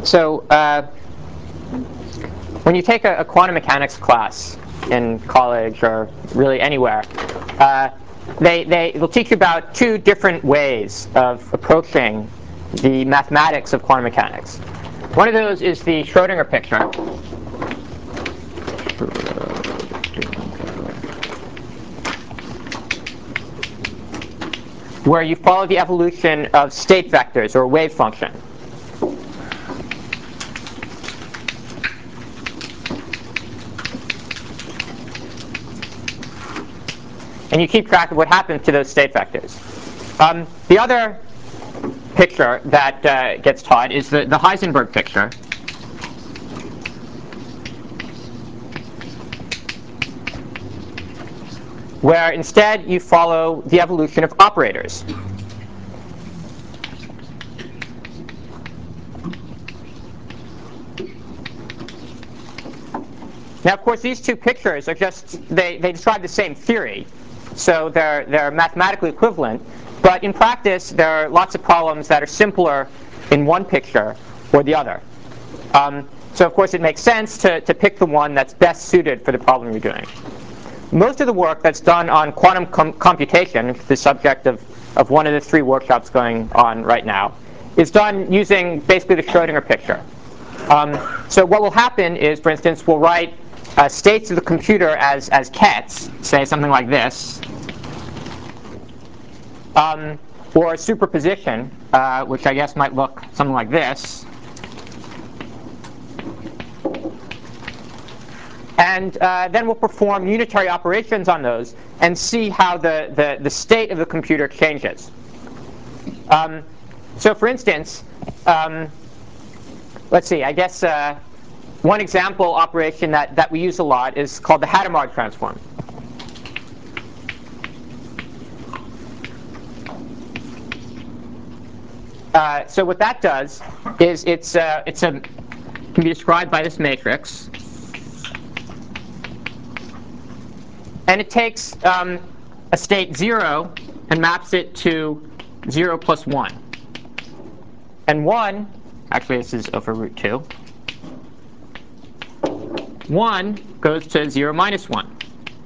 So when you take a quantum mechanics class in college or really anywhere, they'll teach you about two different ways of approaching the mathematics of quantum mechanics. One of those is the Schrödinger picture, where you follow the evolution of state vectors or wave function. And you keep track of what happens to those state vectors. The other picture that gets taught is the Heisenberg picture, where instead you follow the evolution of operators. Now, of course, these two pictures are just, they describe the same theory. So they're mathematically equivalent. But in practice, there are lots of problems that are simpler in one picture or the other. So of course, it makes sense to pick the one that's best suited for the problem you're doing. Most of the work that's done on quantum computation, the subject of one of the three workshops going on right now, is done using basically the Schrödinger picture. So what will happen is, for instance, we'll write states of the computer as kets, say something like this, or superposition, which I guess might look something like this. And then we'll perform unitary operations on those and see how the state of the computer changes. So for instance, let's see, I guess one example operation that we use a lot is called the Hadamard transform. So what that does is it can be described by this matrix. And it takes a state 0 and maps it to 0 plus 1. And 1, actually this is over root 2. 1 goes to 0 minus 1.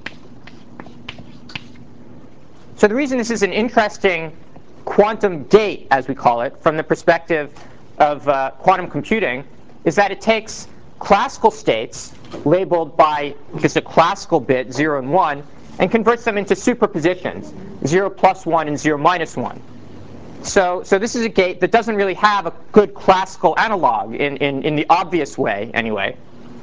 So the reason this is an interesting quantum gate, as we call it, from the perspective of quantum computing, is that it takes classical states labeled by just a classical bit, 0 and 1, and converts them into superpositions, 0 plus 1 and 0 minus 1. So this is a gate that doesn't really have a good classical analog in the obvious way, anyway.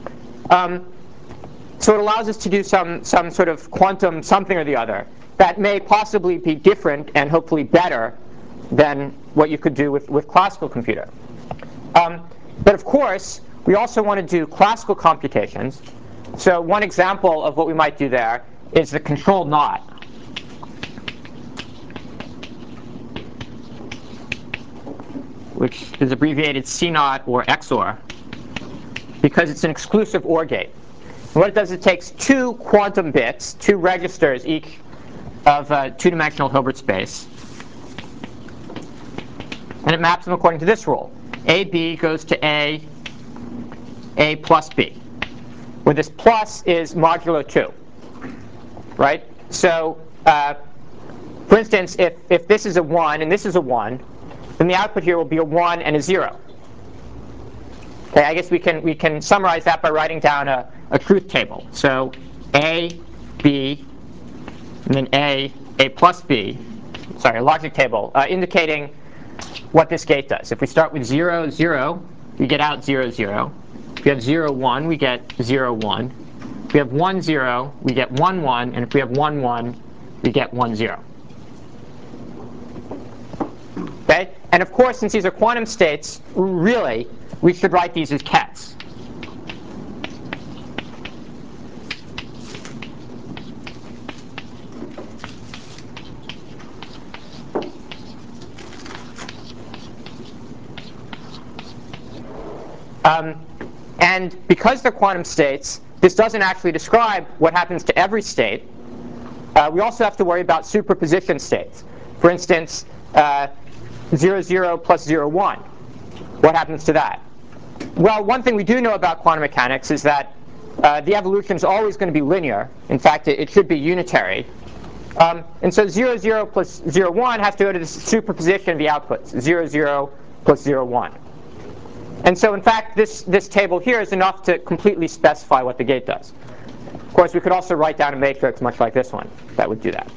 So it allows us to do some sort of quantum something or the other that may possibly be different and hopefully better than what you could do with classical computer. But of course, we also want to do classical computations. So one example of what we might do there is the control knot. Which is abbreviated C0 or XOR, because it's an exclusive OR gate. And what it does is it takes two quantum bits, two registers each of a two-dimensional Hilbert space, and it maps them according to this rule. AB goes to A plus B, where this plus is modulo 2. Right? So for instance, if this is a 1 and this is a 1, then the output here will be a 1 and a 0. Okay, I guess we can summarize that by writing down a truth table. So A, B, and then A plus B. Sorry, a logic table indicating what this gate does. If we start with 0, 0, we get out 0, 0. If we have 0, 1, we get 0, 1. If we have 1, 0, we get 1, 1. And if we have 1, 1, we get 1, 0. Okay? And of course, since these are quantum states, really, we should write these as kets. And because they're quantum states, this doesn't actually describe what happens to every state. We also have to worry about superposition states. For instance, 0, 0 plus 0, 1. What happens to that? Well, one thing we do know about quantum mechanics is that the evolution is always going to be linear. In fact, it should be unitary. And so 0, 0 plus 0, 1 has to go to the superposition of the outputs, 0, 0 plus 0, 1. And so in fact, this table here is enough to completely specify what the gate does. Of course, we could also write down a matrix much like this one that would do that.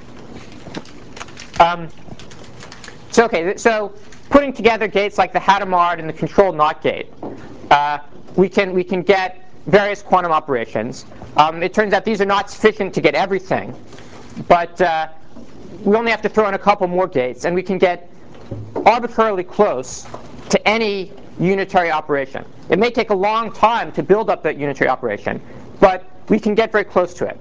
So putting together gates like the Hadamard and the controlled NOT gate, we can get various quantum operations. It turns out these are not sufficient to get everything, but we only have to throw in a couple more gates, and we can get arbitrarily close to any unitary operation. It may take a long time to build up that unitary operation, but we can get very close to it.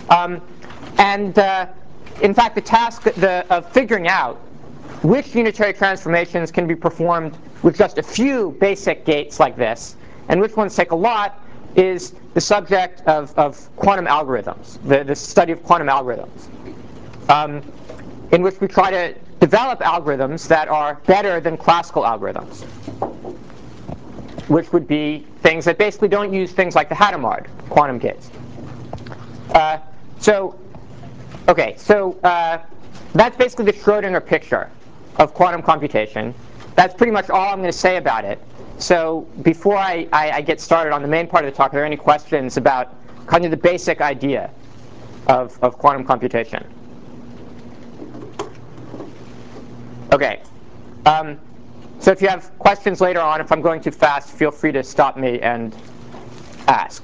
In fact, the task of figuring out which unitary transformations can be performed with just a few basic gates like this, and which ones take a lot, is the subject of quantum algorithms, the study of quantum algorithms, in which we try to develop algorithms that are better than classical algorithms, which would be things that basically don't use things like the Hadamard quantum gates. So that's basically the Schrodinger picture of quantum computation. That's pretty much all I'm going to say about it. So before I get started on the main part of the talk, are there any questions about kind of the basic idea of quantum computation? OK. So if you have questions later on, if I'm going too fast, feel free to stop me and ask.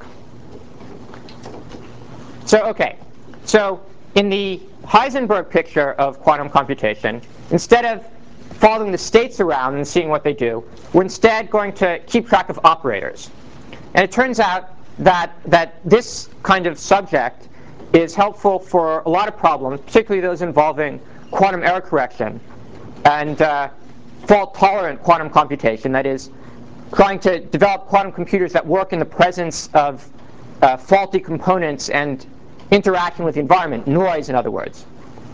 So in the Heisenberg picture of quantum computation, instead of following the states around and seeing what they do, we're instead going to keep track of operators. And it turns out that this kind of subject is helpful for a lot of problems, particularly those involving quantum error correction and fault-tolerant quantum computation, that is, trying to develop quantum computers that work in the presence of faulty components and interaction with the environment, noise in other words.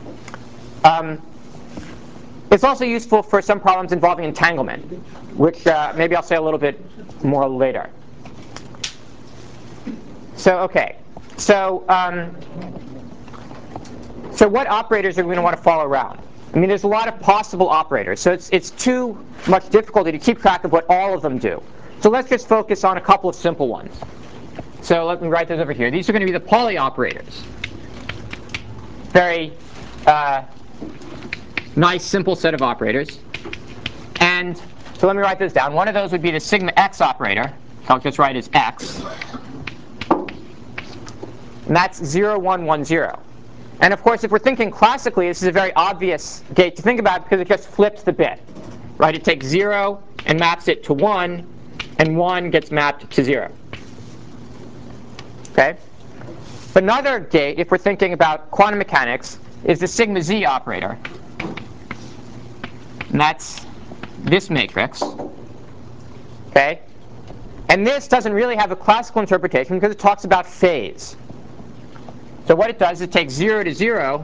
It's also useful for some problems involving entanglement, which maybe I'll say a little bit more later. So what operators are we going to want to follow around? I mean, there's a lot of possible operators, so it's too much difficulty to keep track of what all of them do. So let's just focus on a couple of simple ones. So let me write those over here. These are going to be the Pauli operators. Very nice, simple set of operators. And so let me write this down. One of those would be the sigma x operator. I'll just write as x. And that's 0, 1, 1, 0. And of course, if we're thinking classically, this is a very obvious gate to think about because it just flips the bit. Right? It takes 0 and maps it to 1, and 1 gets mapped to 0. Okay? But another gate, if we're thinking about quantum mechanics, is the sigma z operator. And that's this matrix. Okay? And this doesn't really have a classical interpretation because it talks about phase. So what it does is it takes 0 to 0,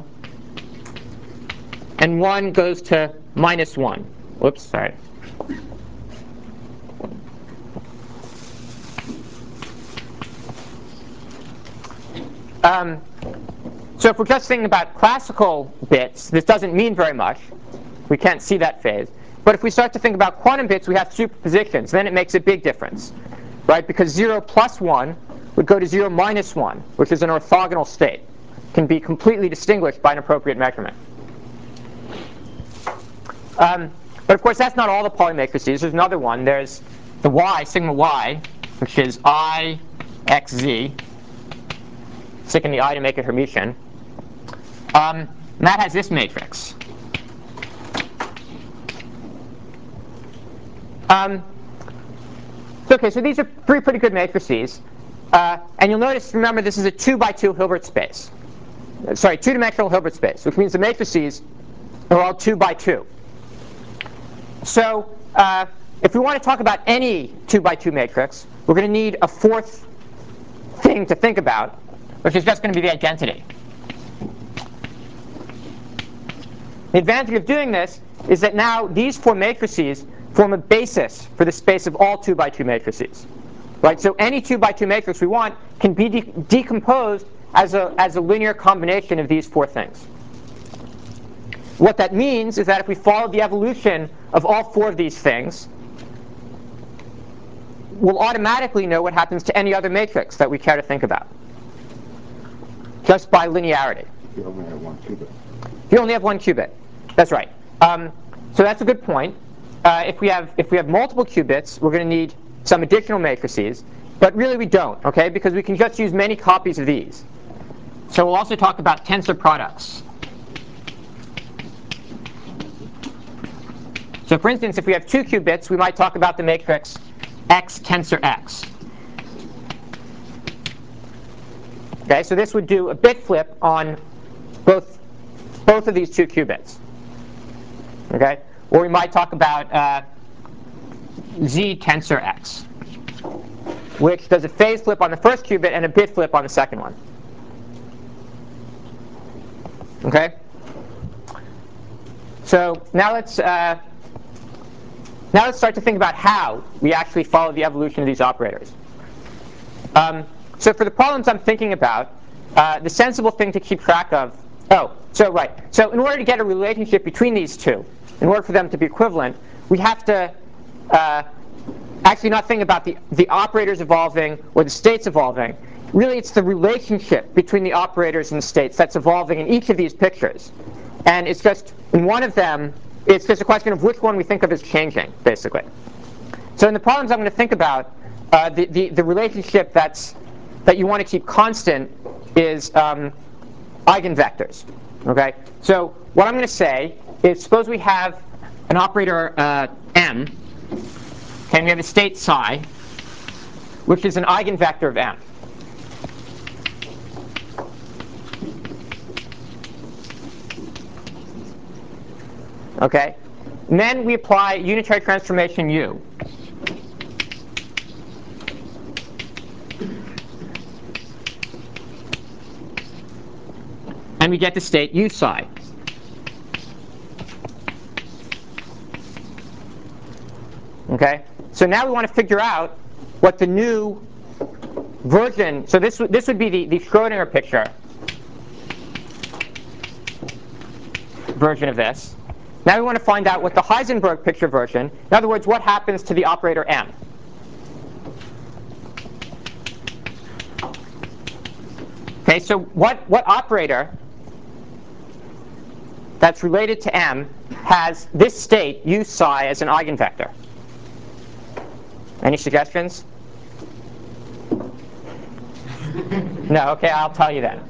and 1 goes to minus 1. Whoops, sorry. So if we're just thinking about classical bits, this doesn't mean very much. We can't see that phase. But if we start to think about quantum bits, we have superpositions. Then it makes a big difference, right? Because 0 plus 1 would go to 0 minus 1, which is an orthogonal state. Can be completely distinguished by an appropriate measurement. But of course, that's not all the Pauli matrices. There's another one. There's the y, sigma y, which is I x z. Stick in the I to make it Hermitian. And that has this matrix. Okay, so these are three pretty good matrices. And you'll notice, remember, this is a 2 by 2 Hilbert space. Sorry, two-dimensional Hilbert space, which means the matrices are all 2 by 2. So if we want to talk about any 2 by 2 matrix, we're going to need a fourth thing to think about, which is just going to be the identity. The advantage of doing this is that now these four matrices form a basis for the space of all 2 by 2 matrices. Right? So any 2 by 2 matrix we want can be decomposed as a linear combination of these 4 things. What that means is that if we follow the evolution of all 4 of these things, we'll automatically know what happens to any other matrix that we care to think about, just by linearity. You only have 1 qubit. You only have 1 qubit. That's right. So that's a good point. If we have multiple qubits, we're going to need some additional matrices, but really we don't, okay? Because we can just use many copies of these. So we'll also talk about tensor products. So for instance, if we have 2 qubits, we might talk about the matrix X tensor X. Okay, so this would do a bit flip on both of these 2 qubits. Okay, or we might talk about Z tensor X, which does a phase flip on the first qubit and a bit flip on the second one. Okay, so now let's start to think about how we actually follow the evolution of these operators. So for the problems I'm thinking about, the sensible thing to keep track of. So in order to get a relationship between these 2, in order for them to be equivalent, we have to actually not think about the operators evolving or the states evolving. Really, it's the relationship between the operators and the states that's evolving in each of these pictures. And it's just, in one of them, it's just a question of which one we think of as changing, basically. So in the problems I'm going to think about, the relationship that you want to keep constant is eigenvectors. Okay? So what I'm going to say is, suppose we have an operator m, and we have a state psi, which is an eigenvector of m. Okay? And then we apply unitary transformation u. And we get the state u psi. Okay? So now we want to figure out what the new version, so this would be the Schrodinger picture version of this. Now we want to find out what the Heisenberg picture version, in other words, what happens to the operator m. Okay, so what operator that's related to m has this state, u psi, as an eigenvector? Any suggestions? No, okay, I'll tell you then.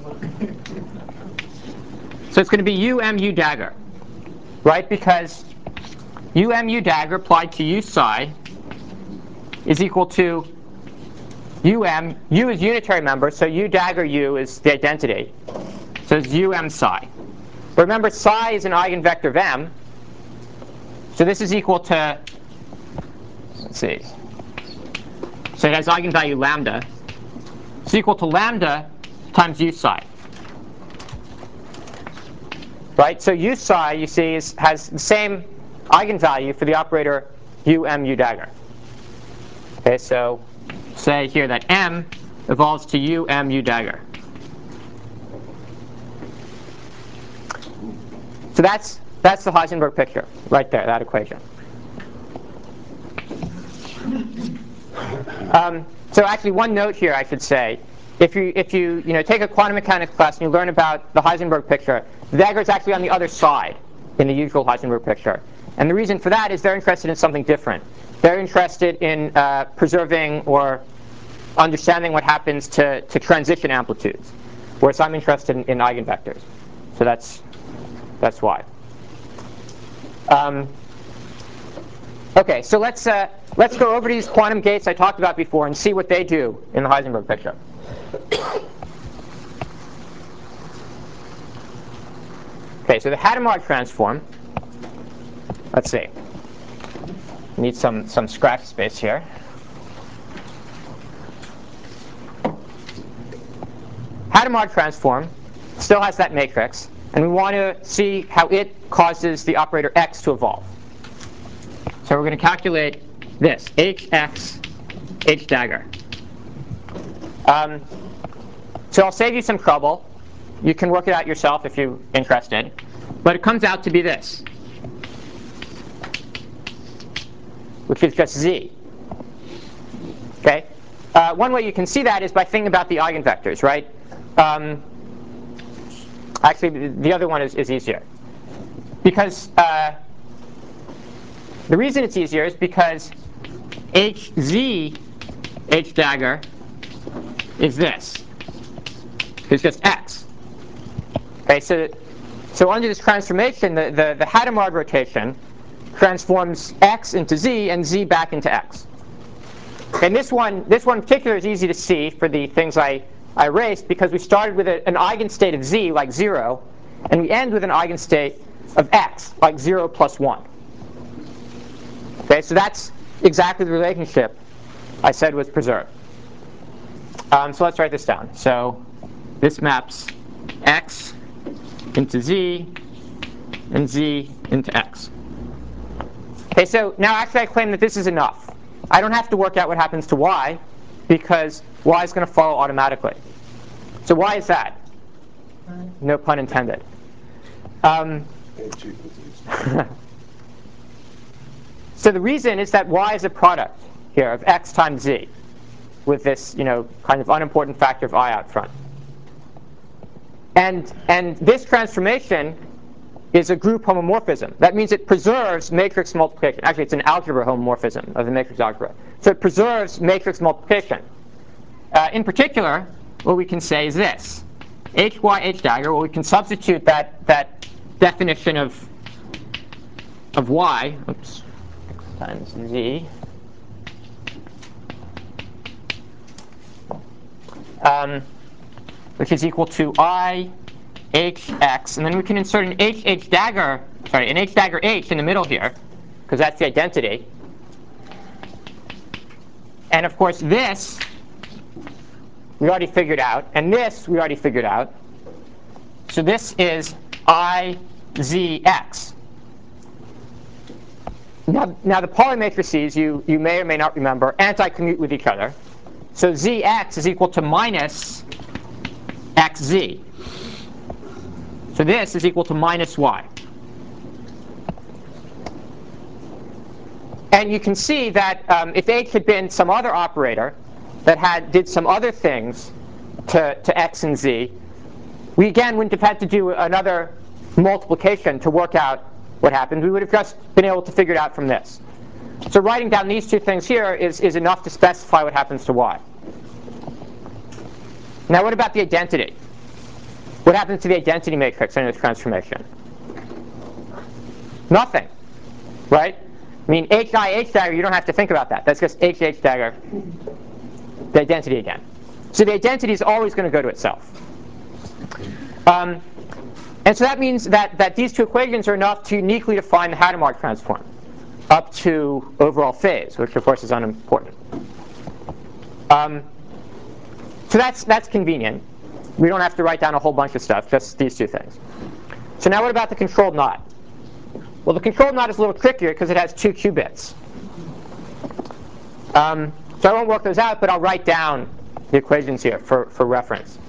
So it's going to be u dagger, right? Because u dagger applied to u psi is equal to u is unitary member, so u dagger u is the identity. So it's psi. But remember, psi is an eigenvector of m, so this is equal to, let's see, so it has eigenvalue lambda. It's equal to lambda times u psi. Right? So u psi, you see, has the same eigenvalue for the operator u dagger. Okay, so say here that m evolves to u dagger. So that's the Heisenberg picture right there, that equation. So actually, one note here I should say: if you take a quantum mechanics class and you learn about the Heisenberg picture, the dagger is actually on the other side in the usual Heisenberg picture. And the reason for that is they're interested in something different. They're interested in preserving or understanding what happens to transition amplitudes, whereas I'm interested in eigenvectors. So that's why. Okay, so let's go over these quantum gates I talked about before and see what they do in the Heisenberg picture. Okay, so the Hadamard transform. Let's see. Need some scratch space here. Hadamard transform still has that matrix, and we want to see how it causes the operator x to evolve. So we're going to calculate this, hx h dagger. So I'll save you some trouble. You can work it out yourself if you're interested. But it comes out to be this, which is just z. Okay? One way you can see that is by thinking about the eigenvectors, right? Actually, the other one is easier. Because the reason it's easier is because hz h dagger is this. It's just x. Okay, so under this transformation, the Hadamard rotation transforms x into z and z back into x. And this one in particular is easy to see for the things I erased because we started with an eigenstate of z, like 0, and we end with an eigenstate of x, like 0 plus 1. Okay, so that's exactly the relationship I said was preserved. So let's write this down. So this maps x into z and z into x. Okay, so now actually I claim that this is enough. I don't have to work out what happens to y because y is going to follow automatically. So why is that? No pun intended. So the reason is that y is a product here of x times z with this, kind of unimportant factor of I out front. And this transformation is a group homomorphism. That means it preserves matrix multiplication. Actually, it's an algebra homomorphism of the matrix algebra. So it preserves matrix multiplication. In particular, what we can say is this. Hy h dagger, well, we can substitute that definition of y, oops, times z, which is equal to I hx, and then we can insert an h dagger h in the middle here, because that's the identity. And of course this we already figured out, and this we already figured out. So this is izx. Now the Pauli matrices, you may or may not remember, anti-commute with each other. So zx is equal to minus xz. So this is equal to minus y. And you can see that if h had been some other operator that did some other things to x and z, we again wouldn't have had to do another multiplication to work out what happened. We would have just been able to figure it out from this. So writing down these two things here is enough to specify what happens to y. Now what about the identity? What happens to the identity matrix under this transformation? Nothing, right? I mean, h dagger, you don't have to think about that. That's just h dagger, the identity again. So the identity is always going to go to itself. And so that means that these two equations are enough to uniquely define the Hadamard transform up to overall phase, which of course is unimportant. So that's convenient. We don't have to write down a whole bunch of stuff, just these two things. So now what about the controlled knot? Well, the controlled knot is a little trickier because it has 2 qubits. So I won't work those out, but I'll write down the equations here for reference.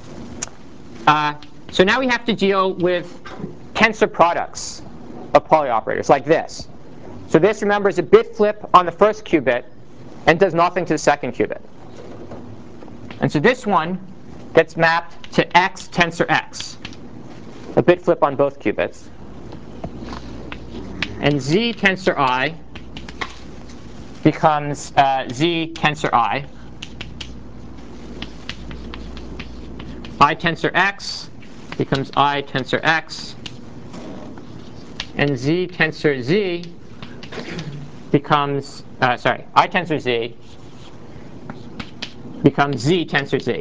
So now we have to deal with tensor products of Pauli operators, like this. So this, remember, is a bit flip on the first qubit and does nothing to the second qubit. And so this one gets mapped to x tensor x, a bit flip on both qubits. And z tensor I becomes z tensor I. I tensor x becomes I tensor x. And z tensor z becomes, I tensor z becomes z tensor z.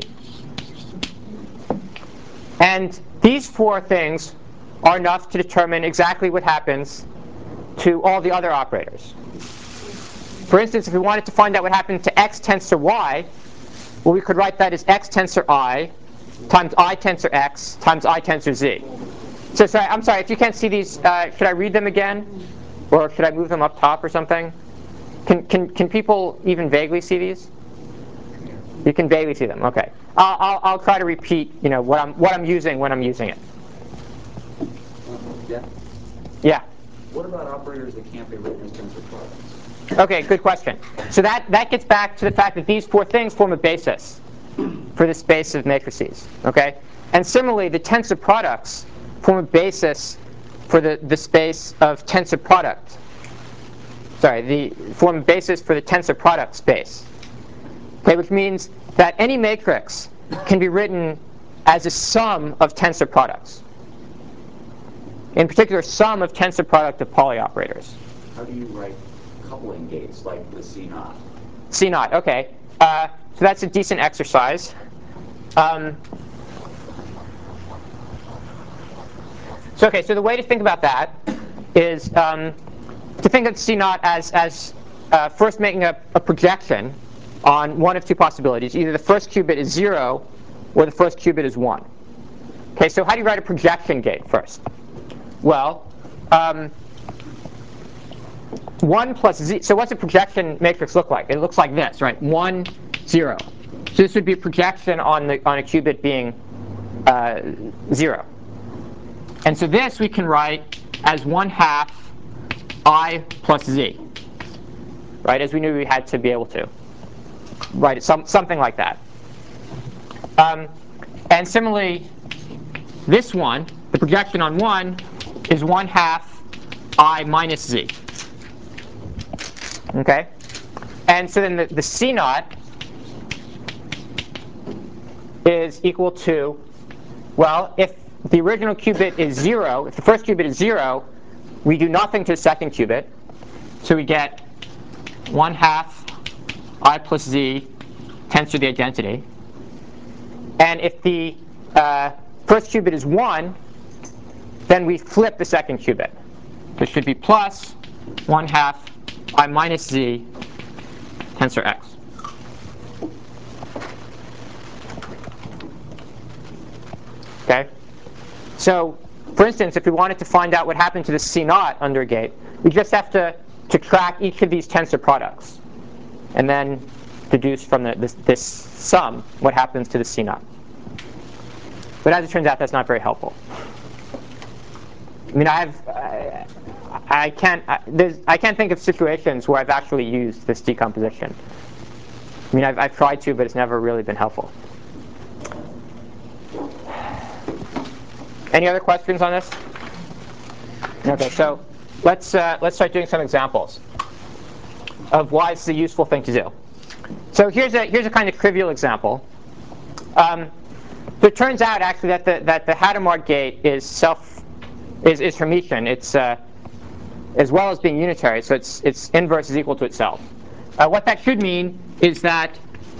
And these 4 things are enough to determine exactly what happens to all the other operators. For instance, if we wanted to find out what happened to x tensor y, well, we could write that as x tensor I times I tensor x times I tensor z. So I'm sorry, if you can't see these, should I read them again? Or should I move them up top or something? Can people even vaguely see these? You can vaguely see them. Okay. I'll try to repeat what I'm using when I'm using it. Yeah. Yeah. What about operators that can't be written as tensor products? Okay, good question. So that gets back to the fact that these four things form a basis for the space of matrices. Okay? And similarly, the tensor products form a basis for the space of tensor product. Form a basis for the tensor product space. Okay, which means that any matrix can be written as a sum of tensor products. In particular, sum of tensor product of Pauli operators. How do you write coupling gates like the C0? C0, okay. So that's a decent exercise. So the way to think about that is to think of C0 as first making a projection on one of two possibilities. Either the first qubit is 0 or the first qubit is 1. Okay, so how do you write a projection gate first? Well, 1 plus z. So what's a projection matrix look like? It looks like this, right? 1, 0. So this would be a projection on a qubit being 0. And so this we can write as 1/2 I plus z, right? As we knew we had to be able to write it something like that. And similarly, this one, the projection on 1, is 1/2 I minus z. Okay? And so then the C0 is equal to, well, if the original qubit is 0, if the first qubit is 0, we do nothing to the second qubit. So we get 1/2 I plus z tensor the identity. And if the first qubit is 1, then we flip the second qubit. This should be plus 1/2 I minus z tensor x. Okay? So, for instance, if we wanted to find out what happened to the C0 under a gate, we just have to track each of these tensor products and then deduce from this sum what happens to the C0. But as it turns out, that's not very helpful. I mean, I can't think of situations where I've actually used this decomposition. I mean, I've tried to, but it's never really been helpful. Any other questions on this? Okay, so let's start doing some examples of why it's a useful thing to do. So here's a kind of trivial example. So it turns out actually that the Hadamard gate is Hermitian. It's as well as being unitary, so its inverse is equal to itself. What that should mean is that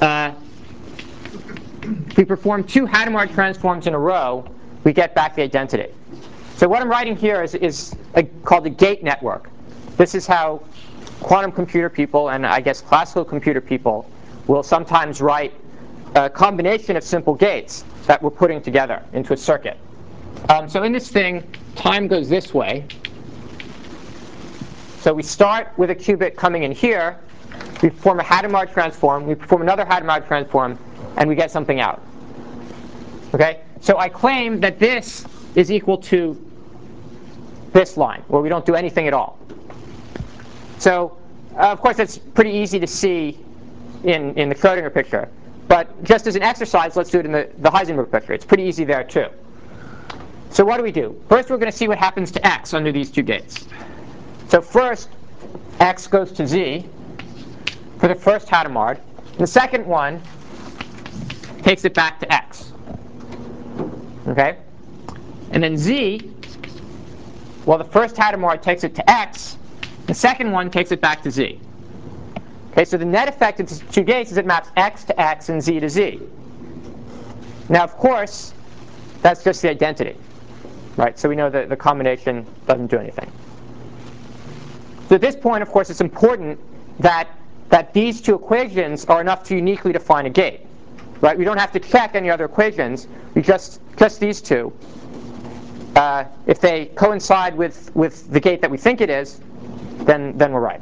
if we perform two Hadamard transforms in a row, we get back the identity. So what I'm writing here is called a gate network. This is how quantum computer people and I guess classical computer people will sometimes write a combination of simple gates that we're putting together into a circuit. So in this thing, time goes this way. So we start with a qubit coming in here. We perform a Hadamard transform. We perform another Hadamard transform, and we get something out. Okay? So I claim that this is equal to this line, where we don't do anything at all. So of course, that's pretty easy to see in the Schrodinger picture. But just as an exercise, let's do it in the Heisenberg picture. It's pretty easy there, too. So what do we do? First, we're going to see what happens to x under these two gates. So first, x goes to z for the first Hadamard. And the second one takes it back to x. Okay? And then z, well, the first Hadamard takes it to x. The second one takes it back to z. Okay, so the net effect of these two gates is it maps x to x and z to z. Now, of course, that's just the identity. Right? So we know that the combination doesn't do anything. So at this point, of course, it's important that these two equations are enough to uniquely define a gate. Right? We don't have to check any other equations. We just these two. If they coincide with the gate that we think it is, then we're right.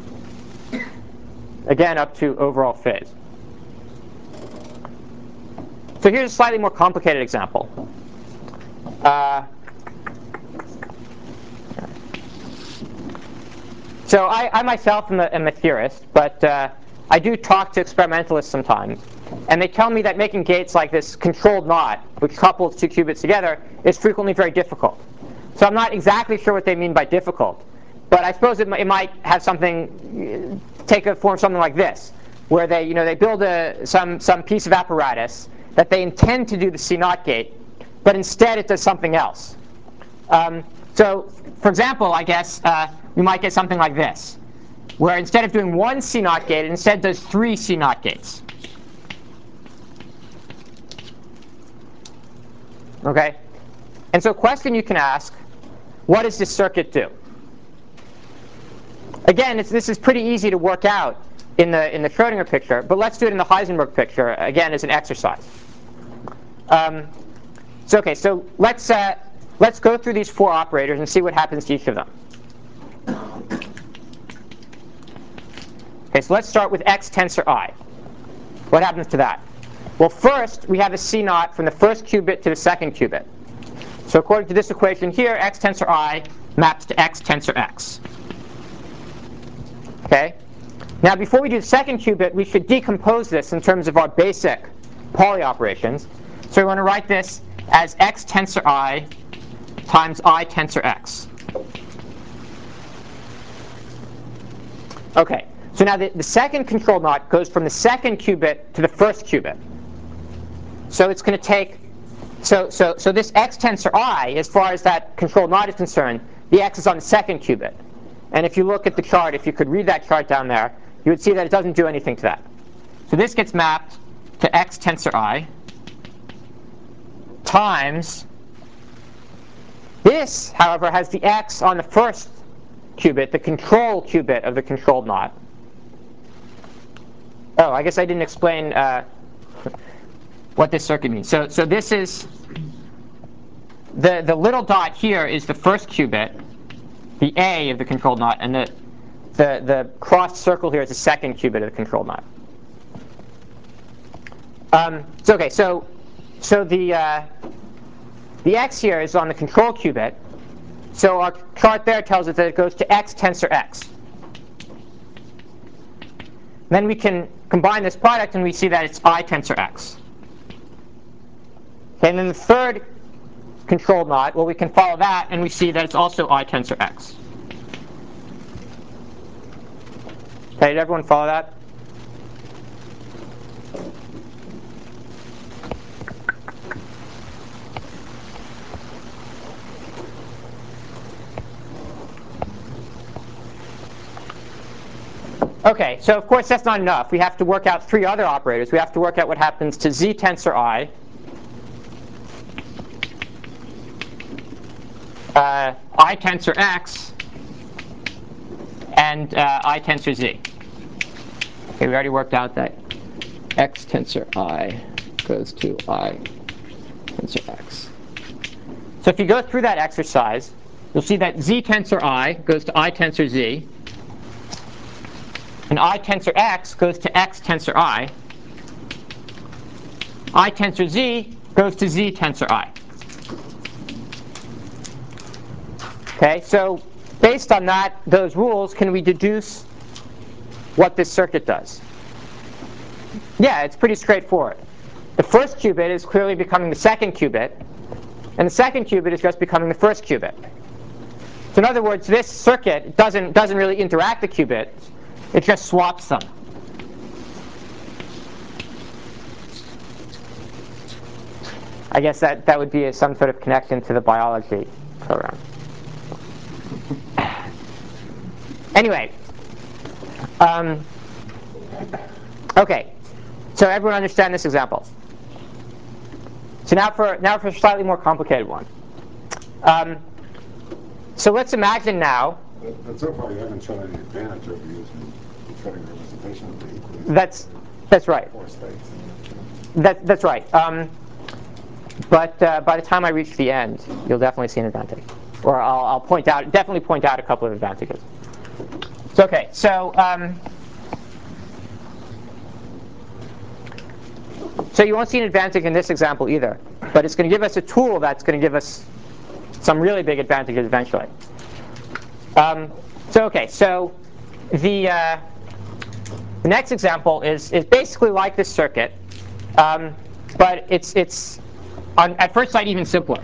Again, up to overall phase. So here's a slightly more complicated example. So I myself am a theorist, but I do talk to experimentalists sometimes. And they tell me that making gates like this controlled knot, which couples two qubits together, is frequently very difficult. So I'm not exactly sure what they mean by difficult. But I suppose it might have something, take a form something like this, where they build some piece of apparatus that they intend to do the C0 gate, but instead it does something else. So for example, I guess we might get something like this, where instead of doing one C0 gate, it instead does 3 C0 gates. Okay? And so a question you can ask, what does this circuit do? Again, this is pretty easy to work out in the Schrodinger picture, but let's do it in the Heisenberg picture, again, as an exercise. So let's go through these 4 operators and see what happens to each of them. Okay, so let's start with x tensor I. What happens to that? Well, first, we have a C0 from the first qubit to the second qubit. So according to this equation here, x tensor I maps to x tensor x. Okay? Now, before we do the second qubit, we should decompose this in terms of our basic Pauli operations. So we want to write this as x tensor I times I tensor x. Okay, so now the second control knot goes from the second qubit to the first qubit. So it's going to take, so this x tensor I, as far as that control knot is concerned, the x is on the second qubit. And if you look at the chart, if you could read that chart down there, you would see that it doesn't do anything to that. So this gets mapped to x tensor I times this, however, has the x on the first qubit, the control qubit of the controlled knot. Oh, I guess I didn't explain what this circuit means. So this is, the little dot here is the first qubit, the A of the controlled knot, and the crossed circle here is the second qubit of the controlled knot. So the x here is on the control qubit. So our chart there tells us that it goes to x tensor x. Then we can combine this product, and we see that it's I tensor x. Okay, and then the third controlled knot, well, we can follow that, and we see that it's also I tensor x. Okay, did everyone follow that? Okay, so of course that's not enough. We have to work out 3 other operators. We have to work out what happens to z tensor I, I tensor x, and I tensor z. Okay, we already worked out that x tensor I goes to I tensor x. So if you go through that exercise, you'll see that z tensor I goes to I tensor z, and I tensor x goes to x tensor I tensor z goes to z tensor I. Okay, so based on those rules, can we deduce what this circuit does? Yeah, it's pretty straightforward. The first qubit is clearly becoming the second qubit, and the second qubit is just becoming the first qubit. So in other words, this circuit doesn't really interact the qubits, it just swaps them. I guess that would be some sort of connection to the biology program. Anyway, okay, so everyone understand this example? So now for a slightly more complicated one. So let's imagine now. But so far you haven't shown any advantage of using Schrodinger representation of the equation. That's right. 4 states. That's right. But by the time I reach the end, you'll definitely see an advantage, or I'll definitely point out a couple of advantages. Okay, so so you won't see an advantage in this example either, but it's going to give us a tool that's going to give us some really big advantages eventually. So the next example is basically like this circuit, but it's at first sight even simpler.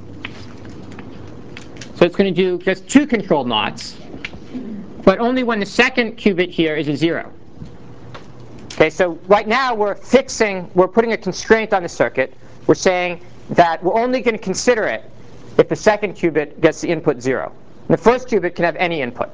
So it's going to do just 2 controlled knots, but only when the second qubit here is a 0. Okay, so right now we're putting a constraint on the circuit. We're saying that we're only going to consider it if the second qubit gets the input 0. And the first qubit can have any input.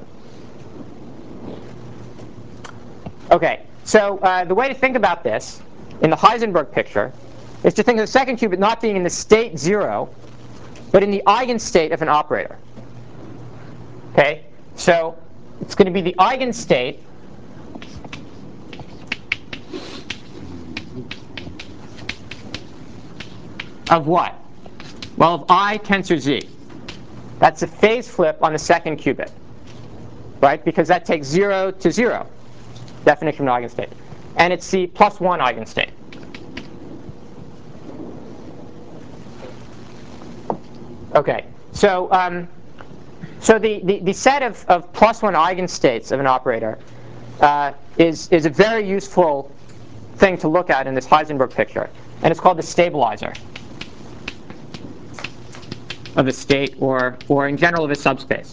Okay, so the way to think about this in the Heisenberg picture is to think of the second qubit not being in the state 0, but in the eigenstate of an operator. Okay, so it's going to be the eigenstate of what? Well, of I tensor z. That's a phase flip on the second qubit, right? Because that takes 0 to 0, definition of an eigenstate. And it's the +1 eigenstate. Okay, so the set of +1 eigenstates of an operator is a very useful thing to look at in this Heisenberg picture, and it's called the stabilizer of a state, or in general of a subspace.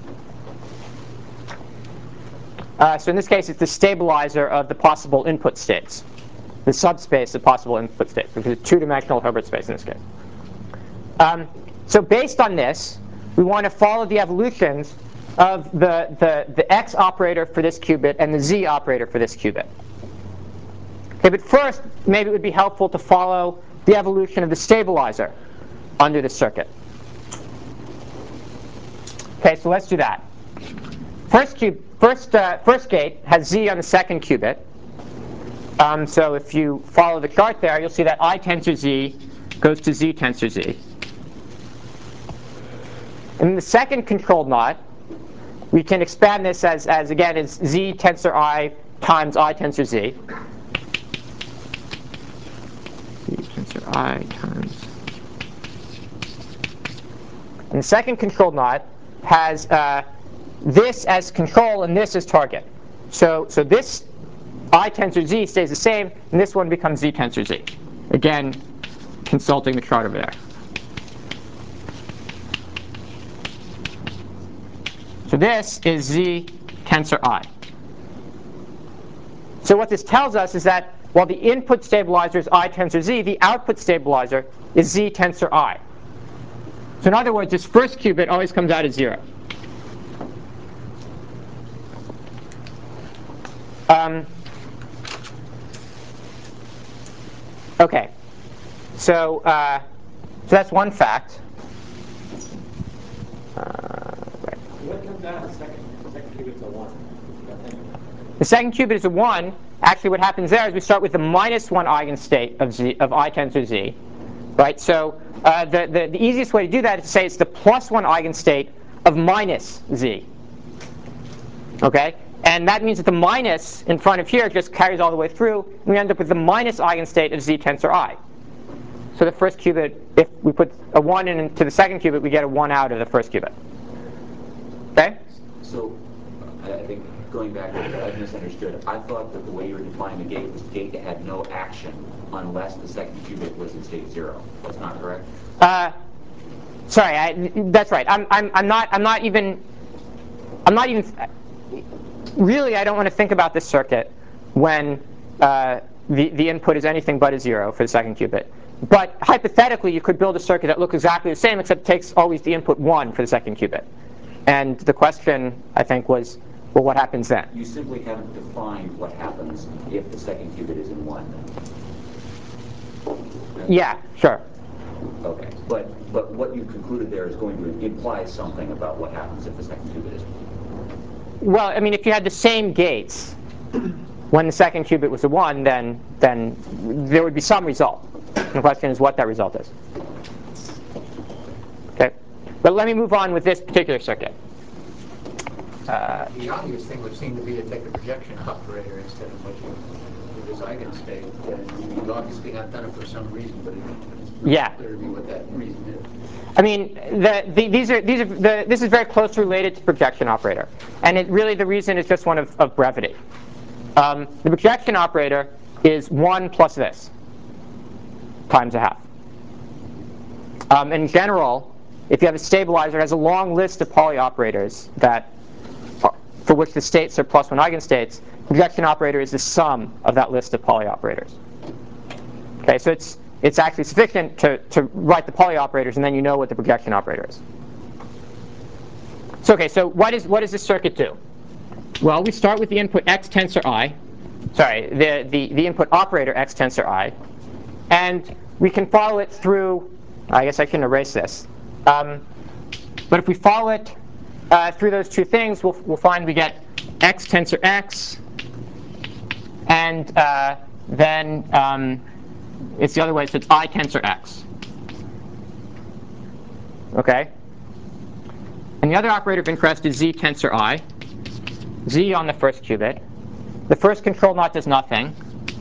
So in this case, it's the stabilizer of the possible input states, the subspace of possible input states, which is a 2-dimensional Hilbert space in this case. So based on this, we want to follow the evolutions of the x operator for this qubit and the z operator for this qubit. Okay, but first, maybe it would be helpful to follow the evolution of the stabilizer under the circuit. Okay, so let's do that. First gate has z on the second qubit. So if you follow the chart there, you'll see that I tensor z goes to z tensor z. In the second controlled knot, we can expand this as again, as z tensor I times I tensor z. Z tensor I times. And the second controlled knot has this as control and this as target. So this I tensor z stays the same, and this one becomes z tensor z. Again, consulting the chart over there. So this is z tensor I. So what this tells us is that while the input stabilizer is I tensor z, the output stabilizer is z tensor I. So in other words, this first qubit always comes out as 0. Okay, so that's one fact. Right. What comes out of the second qubit's a 1? The second qubit is a 1. Actually, what happens there is we start with the -1 eigenstate of I tensor z. Right? So the easiest way to do that is to say it's the +1 eigenstate of minus z. Okay? And that means that the minus in front of here just carries all the way through, and we end up with the minus eigenstate of z tensor I. So the first qubit, if we put a 1 into the second qubit, we get a 1 out of the first qubit. Okay? So I think going back, I misunderstood. I thought that the way you were defining the gate was the gate that had no action unless the second qubit was in state 0. That's not correct? Sorry, that's right. I'm not even. Really, I don't want to think about this circuit when the input is anything but a 0 for the second qubit. But hypothetically, you could build a circuit that looks exactly the same, except it takes always the input 1 for the second qubit. And the question, I think, was, well, what happens then? You simply haven't defined what happens if the second qubit is in 1. Yeah, sure. Okay, but what you concluded there is going to imply something about what happens if the second qubit is 1. Well, I mean, if you had the same gates when the second qubit was a 1, then there would be some result. And the question is what that result is. Okay, but let me move on with this particular circuit. The obvious thing would seem to be to take a projection operator instead of what you do as eigenstate. And you obviously have done it for some reason, but it's not clear to me what that reason is. I mean, this is very closely related to projection operator. And really the reason is just one of brevity. The projection operator is 1 plus this, times a half. In general, if you have a stabilizer, it has a long list of Pauli operators for which the states are +1 eigenstates. Projection operator is the sum of that list of Pauli operators. Okay, so it's actually sufficient to write the Pauli operators, and then you know what the projection operator is. So so what does this circuit do? Well, we start with the input x tensor I. Sorry, the input operator x tensor I, and we can follow it through. I guess I can erase this. But if we follow it through those two things, we'll find we get x tensor x, and then it's the other way, so it's I tensor x. Okay? And the other operator of interest is z tensor I. Z on the first qubit. The first control knot does nothing.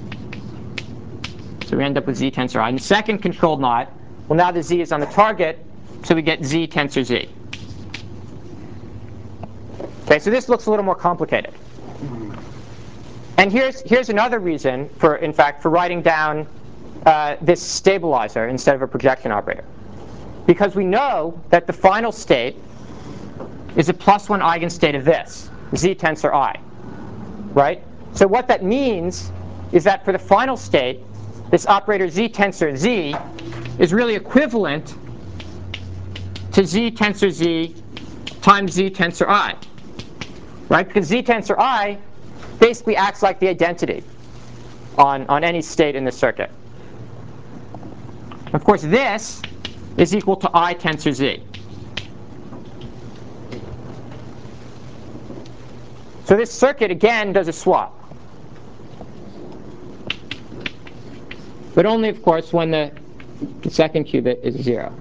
So we end up with z tensor I. And the second controlled knot, well, now the z is on the target, so we get z tensor z. Okay, so this looks a little more complicated. And here's another reason for, in fact, for writing down this stabilizer instead of a projection operator. Because we know that the final state is a +1 eigenstate of this, z tensor I. Right? So what that means is that for the final state, this operator z tensor z is really equivalent to z tensor z times z tensor I. Right? Because z tensor I basically acts like the identity on any state in the circuit. Of course, this is equal to I tensor z. So this circuit, again, does a swap. But only, of course, when the second qubit is 0.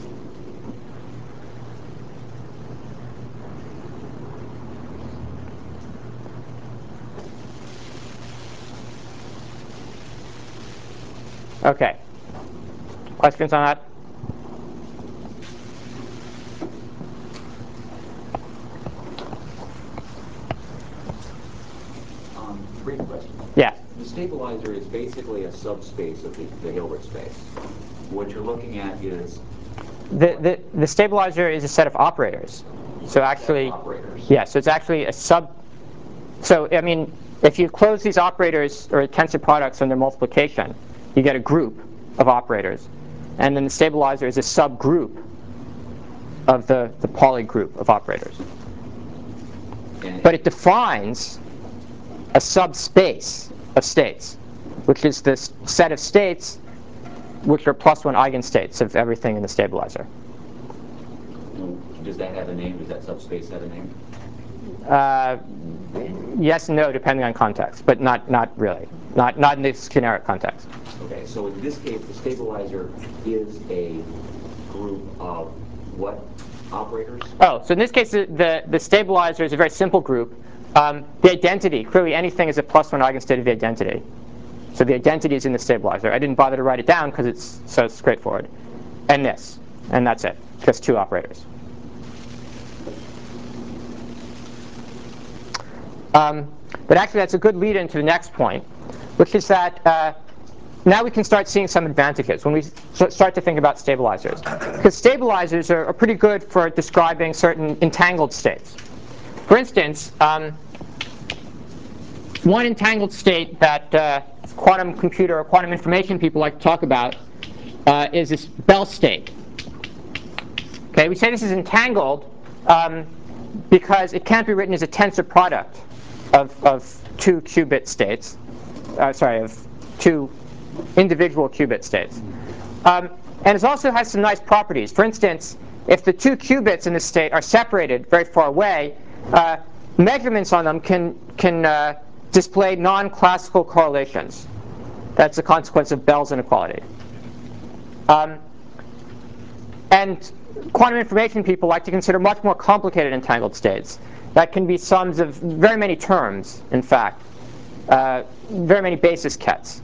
Okay. Questions on that? Brief question. Yeah. The stabilizer is basically a subspace of the Hilbert space. What you're looking at is the stabilizer is a set of operators. So actually, operators. Yeah. So it's actually a sub. So I mean, if you close these operators or tensor products on their multiplication, you get a group of operators, and then the stabilizer is a subgroup of the Pauli group of operators. But it defines a subspace of states, which is this set of states which are +1 eigenstates of everything in the stabilizer. Does that have a name? Does that subspace have a name? Yes and no, depending on context, but not really. Not in this generic context. Okay, so in this case, the stabilizer is a group of what operators? Oh, so in this case, the stabilizer is a very simple group. The identity, clearly anything is a +1 eigenstate of the identity. So the identity is in the stabilizer. I didn't bother to write it down because it's so straightforward. And this, and that's it. Just two operators. But actually, that's a good lead into the next point, which is that now we can start seeing some advantages when we start to think about stabilizers. Because stabilizers are pretty good for describing certain entangled states. For instance, one entangled state that quantum computer or quantum information people like to talk about is this Bell state. Okay, we say this is entangled because it can't be written as a tensor product of two qubit states. Of two individual qubit states. And it also has some nice properties. For instance, if the two qubits in the state are separated very far away, measurements on them can display non-classical correlations. That's a consequence of Bell's inequality. And quantum information people like to consider much more complicated entangled states. that can be sums of very many terms, in fact, very many basis kets.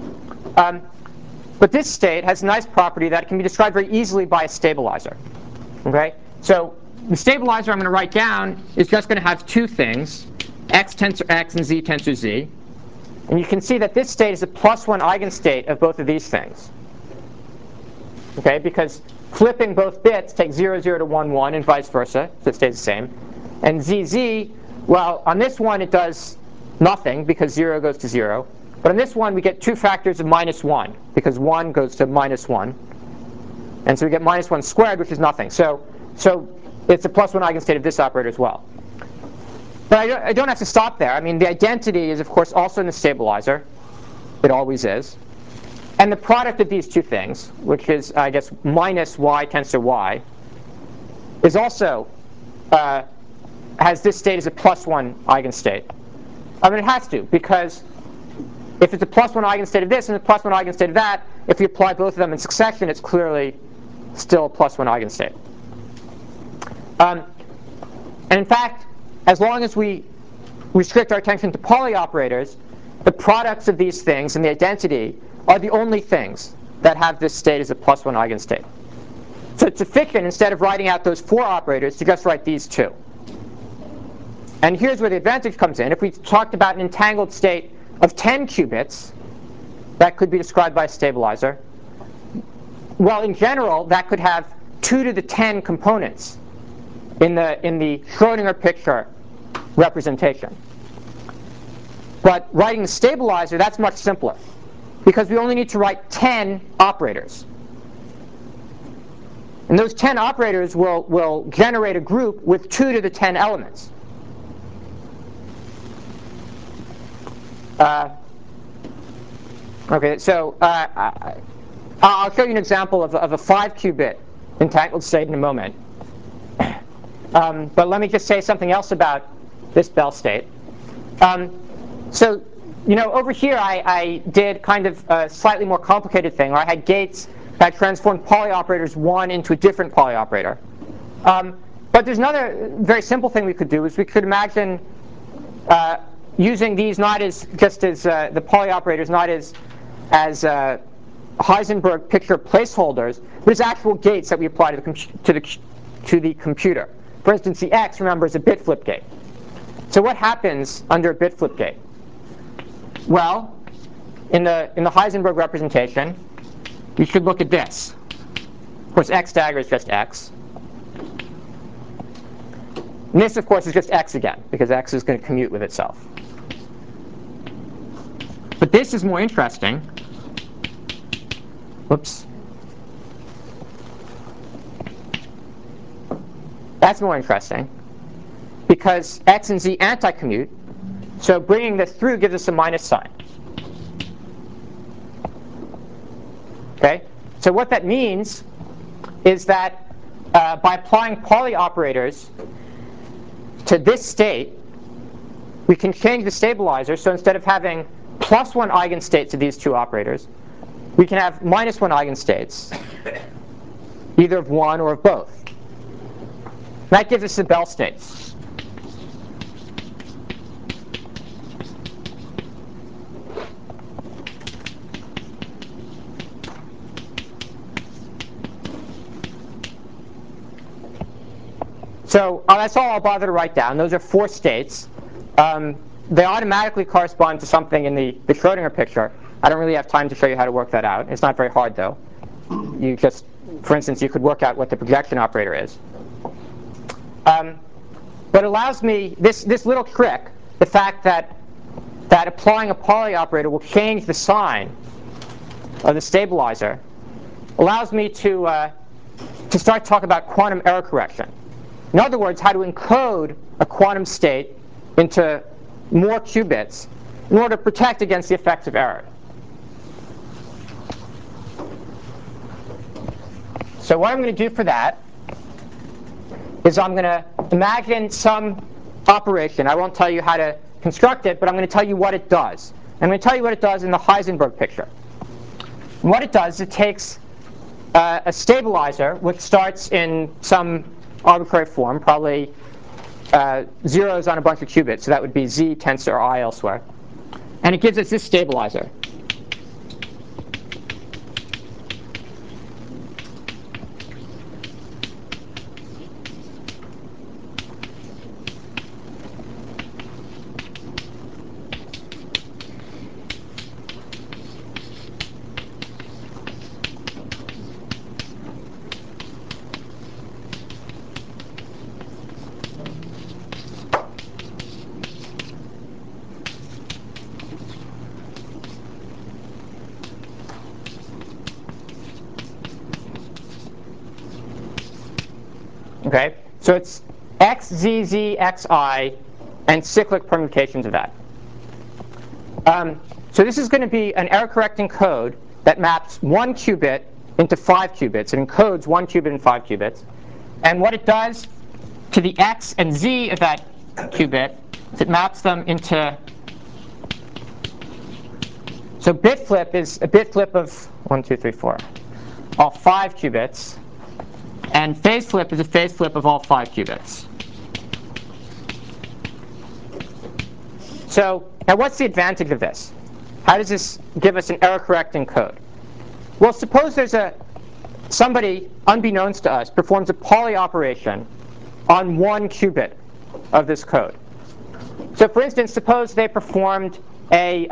But this state has a nice property that can be described very easily by a stabilizer. Okay? So the stabilizer I'm going to write down is just going to have two things, x tensor x and z tensor z. And you can see that this state is a +1 eigenstate of both of these things. Okay? Because flipping both bits takes 0, 0 to 1, 1, and vice versa, so it stays the same. And z, well, on this one it does nothing because 0 goes to 0. But on this one we get two factors of -1 because 1 goes to -1. And so we get -1 squared, which is nothing. So it's a +1 eigenstate of this operator as well. But I don't have to stop there. I mean, the identity is, of course, also in the stabilizer. It always is. And the product of these two things, which is, I guess, minus y tensor y, is also has this state as a +1 eigenstate. I mean, it has to, because if it's a +1 eigenstate of this and a +1 eigenstate of that, if you apply both of them in succession, it's clearly still a +1 eigenstate. And in fact, as long as we restrict our attention to Pauli operators, the products of these things and the identity are the only things that have this state as a +1 eigenstate. So it's efficient, instead of writing out those 4 operators, to just write these 2. And here's where the advantage comes in. If we talked about an entangled state of 10 qubits, that could be described by a stabilizer. Well, in general, that could have 2 to the 10 components in the Schrodinger picture representation. But writing a stabilizer, that's much simpler, because we only need to write 10 operators. And those 10 operators will generate a group with 2 to the 10 elements. Okay, so I'll show you an example of a 5-qubit entangled state in a moment. But let me just say something else about this Bell state. So, over here I did kind of a slightly more complicated thing, where I had gates that transformed Pauli operators 1 into a different Pauli operator. But there's another very simple thing we could do, is we could imagine using these not as just as the Pauli operators not as Heisenberg picture placeholders, but as actual gates that we apply to the computer. For instance, the x, remember, is a bit flip gate. So what happens under a bit flip gate? Well, in the Heisenberg representation, you should look at this. Of course, x dagger is just x. And this, of course, is just x again, because x is going to commute with itself. But this is more interesting. Whoops. That's more interesting, because x and z anti-commute. So bringing this through gives us a minus sign. Okay? So what that means is that by applying Pauli operators to this state, we can change the stabilizer. So instead of having +1 eigenstates of these two operators, we can have -1 eigenstates, either of one or of both. That gives us the Bell states. So that's all I'll bother to write down. Those are 4 states. They automatically correspond to something in the Schrodinger picture. I don't really have time to show you how to work that out. It's not very hard, though. You just, for instance, you could work out what the projection operator is. But it allows me, this little trick, the fact that applying a Pauli operator will change the sign of the stabilizer, allows me to start talking about quantum error correction. In other words, how to encode a quantum state into more qubits in order to protect against the effects of error. So what I'm going to do for that is I'm going to imagine some operation. I won't tell you how to construct it, but I'm going to tell you what it does. I'm going to tell you what it does in the Heisenberg picture. And what it does, it takes a stabilizer, which starts in some arbitrary form, probably zeros on a bunch of qubits. So that would be z tensor I elsewhere. And it gives us this stabilizer. Okay, so it's x, z, z, x, I, and cyclic permutations of that. So this is going to be an error-correcting code that maps 1 qubit into 5 qubits. It encodes 1 qubit and 5 qubits. And what it does to the x and z of that qubit is it maps them into... So bit flip is a bit flip of 1, 2, 3, 4, all 5 qubits. And phase flip is a phase flip of all 5 qubits. So now what's the advantage of this? How does this give us an error-correcting code? Well, suppose there's somebody, unbeknownst to us, performs a Pauli operation on 1 qubit of this code. So for instance, suppose they performed a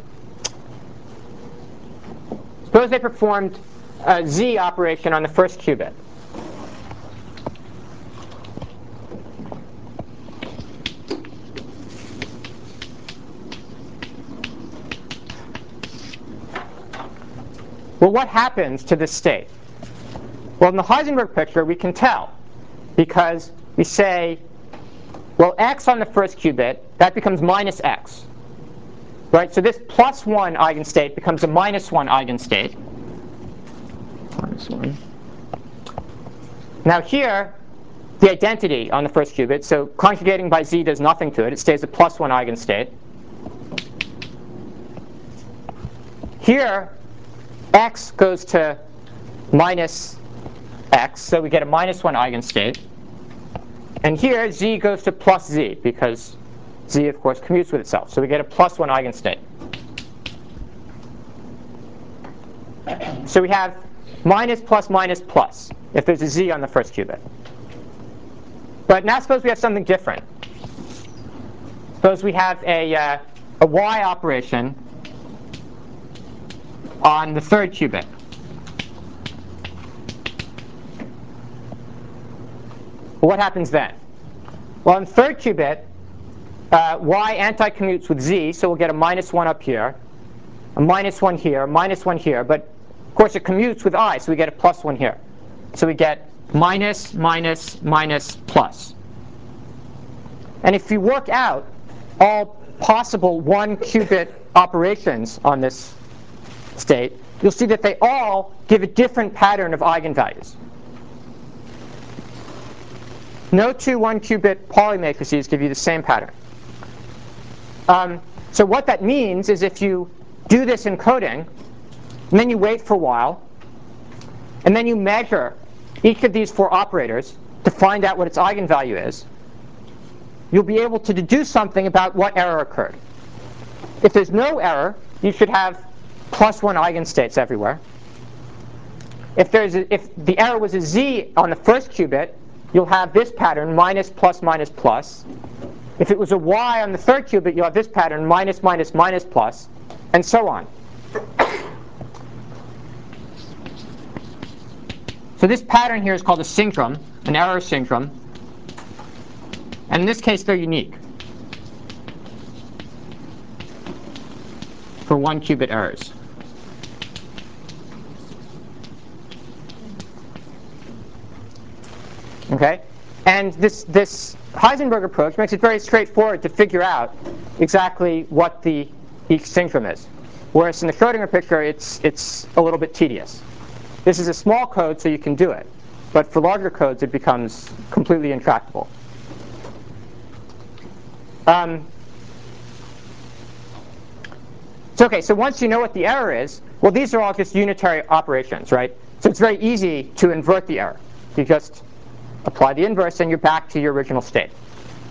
Z operation on the first qubit. Well, what happens to this state? Well, in the Heisenberg picture, we can tell, because we say, well, x on the first qubit, that becomes minus x. Right? So this plus 1 eigenstate becomes a minus 1 eigenstate. Minus 1. Now here, the identity on the first qubit, so conjugating by z does nothing to it. It stays a plus 1 eigenstate. Here, x goes to minus x, so we get a minus 1 eigenstate. And here, z goes to plus z, because z, of course, commutes with itself. So we get a plus 1 eigenstate. So we have minus, plus, minus, plus, if there's a z on the first qubit. But now suppose we have something different. Suppose we have a y operation on the third qubit. What happens then? Well, in the third qubit, y anti-commutes with z, so we'll get a minus 1 up here, a minus 1 here, a minus 1 here. But of course, it commutes with I, so we get a plus 1 here. So we get minus, minus, minus, plus. And if you work out all possible 1 qubit operations on this state, you'll see that they all give a different pattern of eigenvalues. No 2 1 qubit Pauli matrices give you the same pattern. So what that means is if you do this encoding, and then you wait for a while, and then you measure each of these 4 operators to find out what its eigenvalue is, you'll be able to deduce something about what error occurred. If there's no error, you should have plus 1 eigenstates everywhere. If the error was a z on the first qubit, you'll have this pattern, minus, plus, minus, plus. If it was a y on the third qubit, you'll have this pattern, minus, minus, minus, plus, and so on. So this pattern here is called a synchrome, an error synchrome. And in this case, they're unique for 1 qubit errors. Okay? And this Heisenberg approach makes it very straightforward to figure out exactly what each synchrome is. Whereas in the Schrodinger picture, it's a little bit tedious. This is a small code, so you can do it. But for larger codes, it becomes completely intractable. So once you know what the error is, well, these are all just unitary operations, right? So it's very easy to invert the error. You just apply the inverse, and you're back to your original state.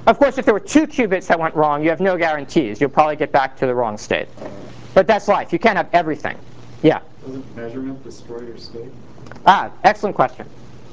Of course, if there were 2 qubits that went wrong, you have no guarantees. You'll probably get back to the wrong state. But that's life. You can't have everything. Yeah? Doesn't measurement destroy your state? Excellent question.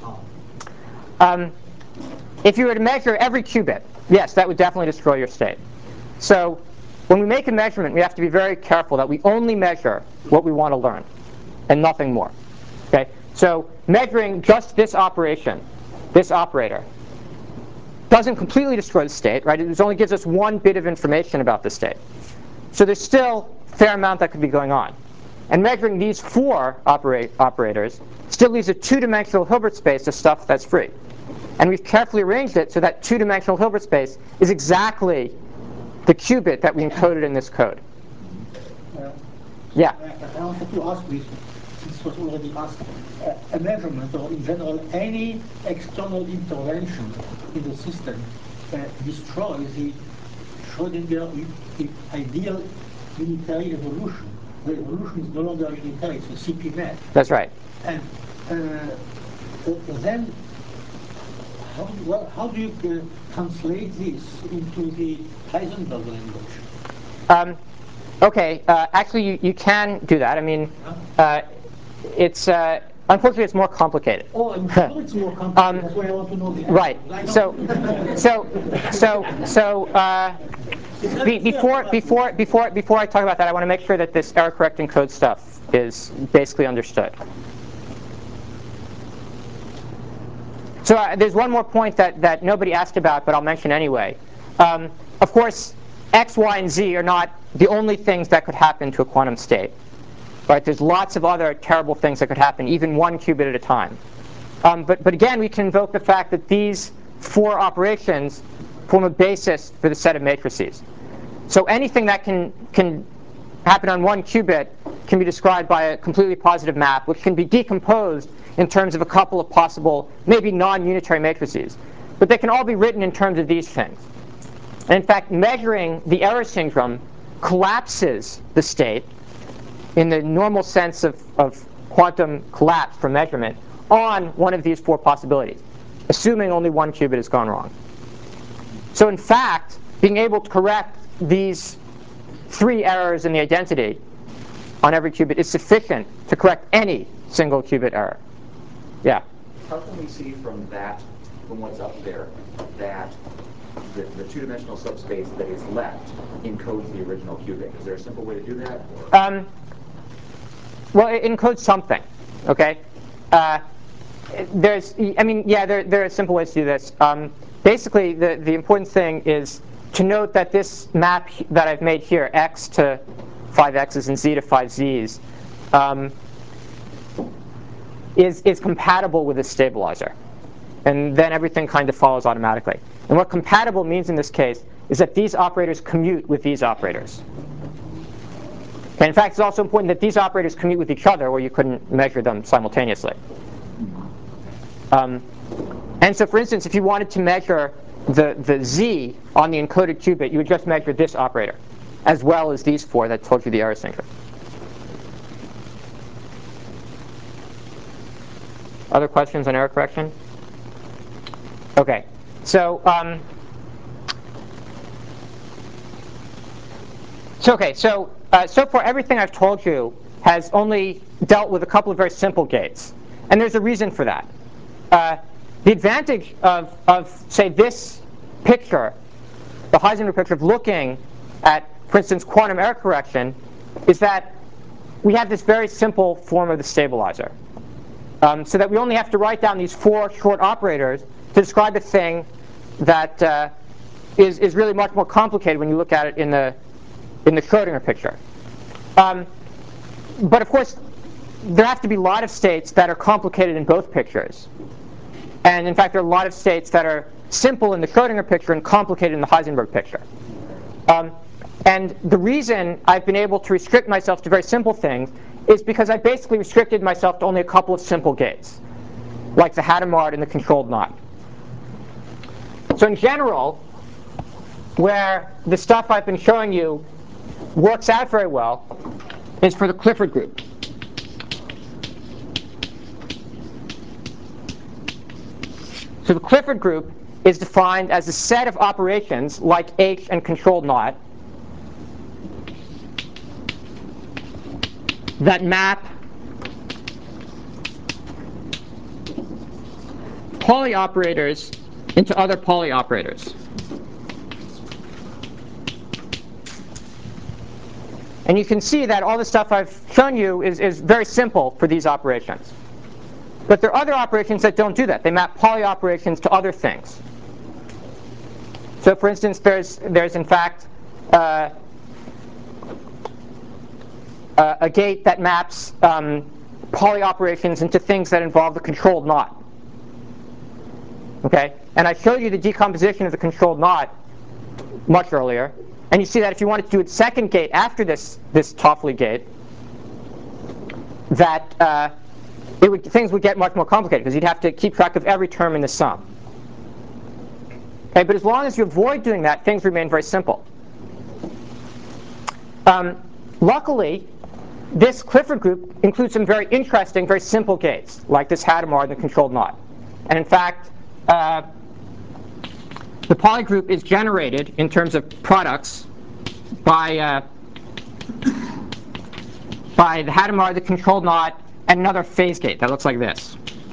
If you were to measure every qubit, yes, that would definitely destroy your state. So when we make a measurement, we have to be very careful that we only measure what we want to learn and nothing more. Okay? So measuring just this operation, this operator, doesn't completely destroy the state, right? It only gives us 1 bit of information about the state. So there's still a fair amount that could be going on. And measuring these 4 operators still leaves a 2-dimensional Hilbert space of stuff that's free. And we've carefully arranged it so that 2-dimensional Hilbert space is exactly the qubit that we encoded in this code. Yeah? I wanted to ask this, since it was already asked, a measurement, or in general, any external intervention in the system destroys the Schrödinger ideal unitary evolution. The evolution is no longer unitary, it's a CP-net. That's right. And then, how do you translate this into the Heisenberg language? Okay, actually you can do that. I mean, it's unfortunately it's more complicated. Oh, I'm sure it's more complicated. That's why I want to know the answer. Right. Before I talk about that, I want to make sure that this error correcting code stuff is basically understood. So there's one more point that nobody asked about, but I'll mention anyway. Of course, X, Y, and Z are not the only things that could happen to a quantum state. Right? There's lots of other terrible things that could happen, even 1 qubit at a time. But again, we can invoke the fact that these 4 operations form a basis for the set of matrices. So anything that can happen on 1 qubit can be described by a completely positive map, which can be decomposed in terms of a couple of possible, maybe non-unitary matrices. But they can all be written in terms of these things. And in fact, measuring the error syndrome collapses the state in the normal sense of quantum collapse from measurement on one of these 4 possibilities, assuming only 1 qubit has gone wrong. So in fact, being able to correct these 3 errors in the identity on every qubit is sufficient to correct any single qubit error. Yeah? How can we see from what's up there, that the 2-dimensional subspace that is left encodes the original qubit? Is there a simple way to do that? Well, it encodes something. Okay. There are simple ways to do this. Basically, the important thing is to note that this map that I've made here, x to 5x's and z to 5z's, is compatible with this stabilizer. And then everything kind of follows automatically. And what compatible means in this case is that these operators commute with these operators. And in fact, it's also important that these operators commute with each other, where you couldn't measure them simultaneously. And so, for instance, if you wanted to measure the z on the encoded qubit, you would just measure this operator, as well as these 4 that told you the error syndrome. Other questions on error correction? Okay, so so far everything I've told you has only dealt with a couple of very simple gates, and there's a reason for that. The advantage of say this picture, the Heisenberg picture of looking at, for instance, quantum error correction, is that we have this very simple form of the stabilizer. So that we only have to write down these 4 short operators to describe a thing that is really much more complicated when you look at it in the Schrödinger picture. But of course, there have to be a lot of states that are complicated in both pictures. And in fact, there are a lot of states that are simple in the Schrödinger picture and complicated in the Heisenberg picture. And the reason I've been able to restrict myself to very simple things is because I basically restricted myself to only a couple of simple gates, like the Hadamard and the controlled knot. So in general, where the stuff I've been showing you works out very well is for the Clifford group. So the Clifford group is defined as a set of operations like H and controlled NOT that map Pauli operators into other Pauli operators. And you can see that all the stuff I've shown you is very simple for these operations. But there are other operations that don't do that. They map Pauli operations to other things. So for instance, there's in fact a gate that maps Pauli operations into things that involve the controlled NOT. Okay? And I showed you the decomposition of the controlled NOT much earlier. And you see that if you wanted to do a second gate after this Toffoli gate, that things would get much more complicated because you'd have to keep track of every term in the sum. Okay, but as long as you avoid doing that, things remain very simple. Luckily, this Clifford group includes some very interesting, very simple gates, like this Hadamard and the controlled NOT. And in fact, the Pauli group is generated in terms of products by the Hadamard, the controlled NOT, and another phase gate that looks like this.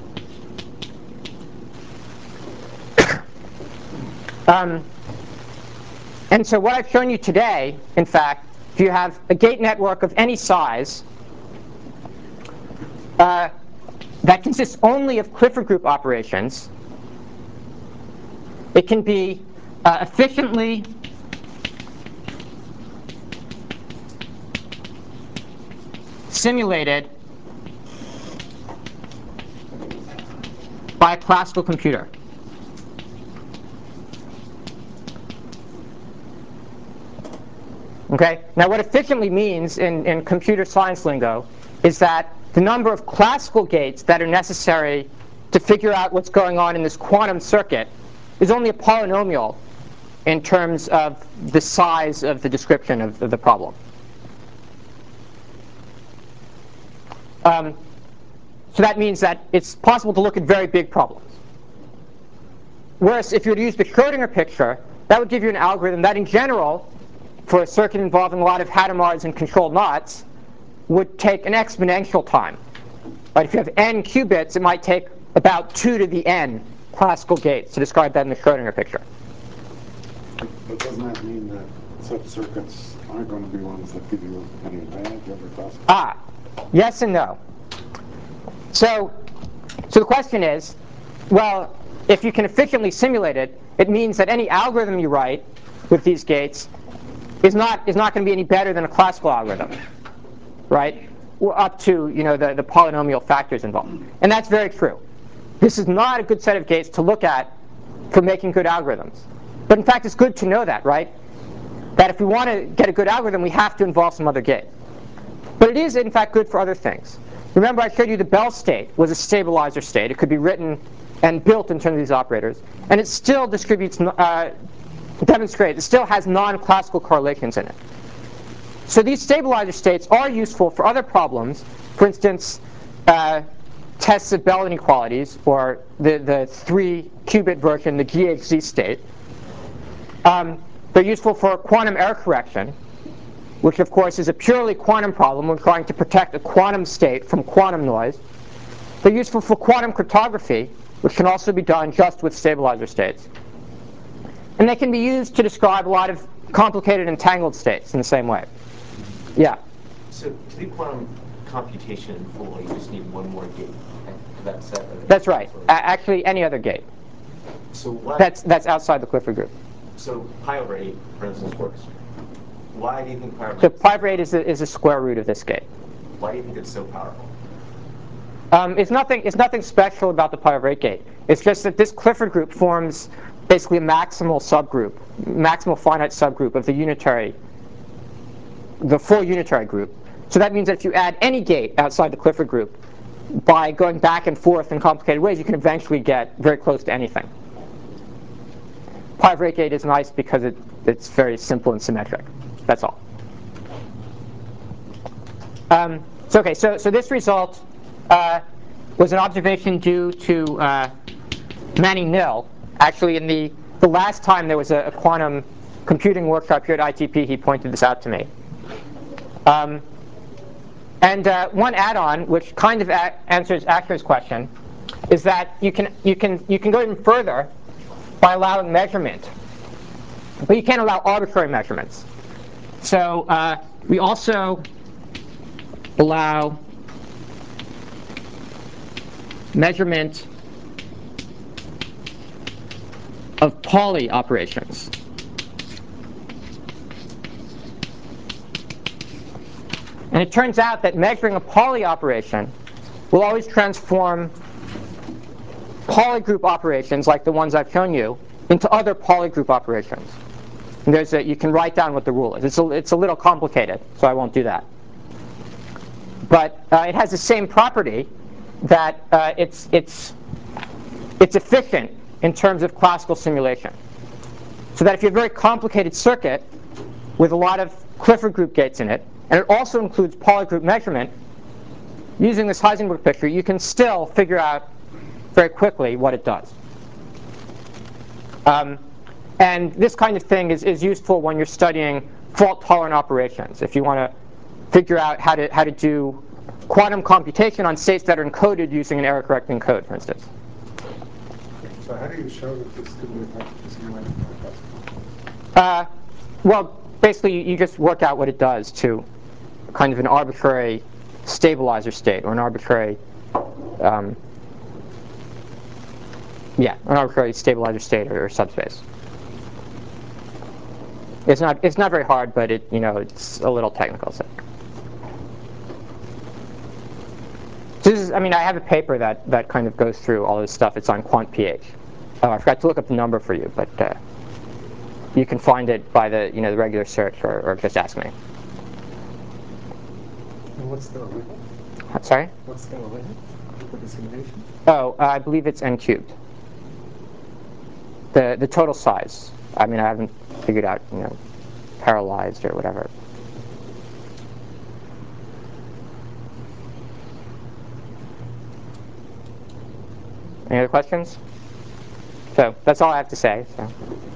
And so what I've shown you today, in fact, if you have a gate network of any size that consists only of Clifford group operations, it can be efficiently simulated by a classical computer. Okay? Now what efficiently means in computer science lingo is that the number of classical gates that are necessary to figure out what's going on in this quantum circuit is only a polynomial in terms of the size of the description of the problem. So that means that it's possible to look at very big problems. Whereas if you were to use the Schrodinger picture, that would give you an algorithm that in general, for a circuit involving a lot of Hadamards and controlled NOTs, would take an exponential time. But if you have n qubits, it might take about 2 to the n classical gates to describe that in the Schrodinger picture. But doesn't that mean that such circuits aren't going to be ones that give you any advantage over classical? Yes and no. So the question is, well, if you can efficiently simulate it, it means that any algorithm you write with these gates is not going to be any better than a classical algorithm, right? Up to the polynomial factors involved. And that's very true. This is not a good set of gates to look at for making good algorithms. But in fact, it's good to know that, right? That if we want to get a good algorithm, we have to involve some other gate. But it is, in fact, good for other things. Remember, I showed you the Bell state was a stabilizer state. It could be written and built in terms of these operators. And it still distributes, demonstrates, it still has non-classical correlations in it. So these stabilizer states are useful for other problems. For instance, tests of Bell inequalities, or the 3-qubit version, the GHZ state. They're useful for quantum error correction, which of course is a purely quantum problem. We're trying to protect a quantum state from quantum noise. They're useful for quantum cryptography, which can also be done just with stabilizer states. And they can be used to describe a lot of complicated entangled states in the same way. Yeah? So to do quantum computation in full, you just need one more gate to that set? That's right. Actually, any other gate. So what? That's outside the Clifford group. So pi over 8, for instance, works. Why do you think pi over 8? So pi over 8 is a square root of this gate. Why do you think it's so powerful? It's nothing special about the pi over 8 gate. It's just that this Clifford group forms basically a maximal subgroup, maximal finite subgroup of the full unitary group. So that means that if you add any gate outside the Clifford group, by going back and forth in complicated ways, you can eventually get very close to anything. Pi over 8 gate is nice because it's very simple and symmetric. That's all. So this result was an observation due to Manny Nil Actually, in the last time there was a quantum computing workshop here at ITP, he pointed this out to me. And one add-on, which kind of answers Asher's question, is that you can go even further by allowing measurement, but you can't allow arbitrary measurements. So we also allow measurement of Pauli operations. And it turns out that measuring a Pauli operation will always transform Pauli group operations, like the ones I've shown you, into other Pauli group operations. And you can write down what the rule is. It's a little complicated, so I won't do that. But it has the same property that it's efficient in terms of classical simulation. So that if you have a very complicated circuit with a lot of Clifford group gates in it, and it also includes Pauli group measurement, using this Heisenberg picture, you can still figure out very quickly what it does. And this kind of thing is useful when you're studying fault-tolerant operations. If you want to figure out how to do quantum computation on states that are encoded using an error-correcting code, for instance. So how do you show that this could be effective simulation? Well, basically, you just work out what it does to kind of an arbitrary stabilizer state, or an arbitrary, an arbitrary stabilizer state or subspace. It's not very hard, but it's a little technical. So. I have a paper that kind of goes through all this stuff. It's on QuantPH. Oh, I forgot to look up the number for you, but you can find it by the the regular search or just ask me. And what's the limit? Sorry? What's the limit for the simulation? Oh, I believe it's n cubed. The total size. I haven't figured out parallelized or whatever. Any other questions? So that's all I have to say. So.